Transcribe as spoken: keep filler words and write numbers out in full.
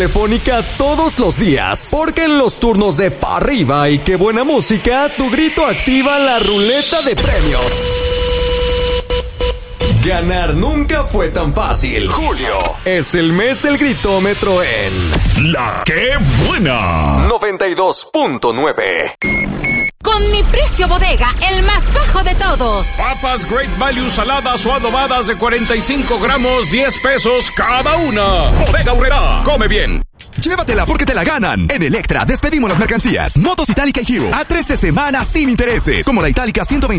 Telefónica todos los días, porque en los turnos de pa' arriba y qué buena música, tu grito activa la ruleta de premios. Ganar nunca fue tan fácil. Julio es el mes del gritómetro en La Que Buena noventa y dos punto nueve. Con mi precio bodega, el más bajo de todos. Papas Great Value saladas o adobadas de cuarenta y cinco gramos, diez pesos cada una. Bodega Aurrerá, come bien. Llévatela porque te la ganan. En Electra despedimos las mercancías. Motos Itálica y Hero a trece semanas sin intereses. Como la Itálica ciento veinte